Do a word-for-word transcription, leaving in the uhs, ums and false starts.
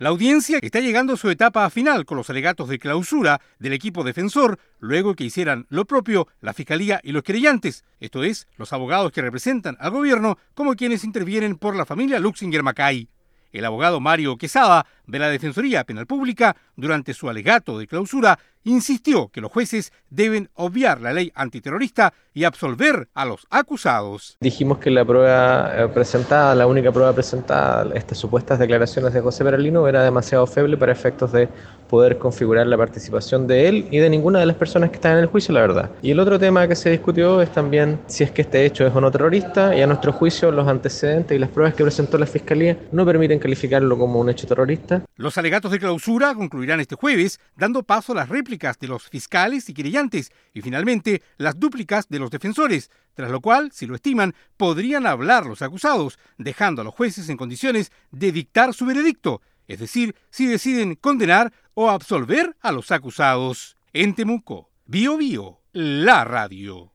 La audiencia está llegando a su etapa final con los alegatos de clausura del equipo defensor, luego que hicieran lo propio la Fiscalía y los querellantes, esto es, los abogados que representan al gobierno como quienes intervienen por la familia Luxinger-Macay. El abogado Mario Quesada, de la Defensoría Penal Pública, durante su alegato de clausura, insistió que los jueces deben obviar la ley antiterrorista y absolver a los acusados. Dijimos que la prueba presentada, la única prueba presentada, estas supuestas declaraciones de José Peralino, era demasiado feble para efectos de poder configurar la participación de él y de ninguna de las personas que están en el juicio, la verdad. Y el otro tema que se discutió es también si es que este hecho es o no terrorista, y a nuestro juicio los antecedentes y las pruebas que presentó la Fiscalía no permiten calificarlo como un hecho terrorista. Los alegatos de clausura concluirán este jueves, dando paso a las réplicas de los fiscales y querellantes y finalmente las dúplicas de los defensores, tras lo cual, si lo estiman, podrían hablar los acusados, dejando a los jueces en condiciones de dictar su veredicto, es decir, si deciden condenar o absolver a los acusados. En Temuco, Bío Bío, la radio.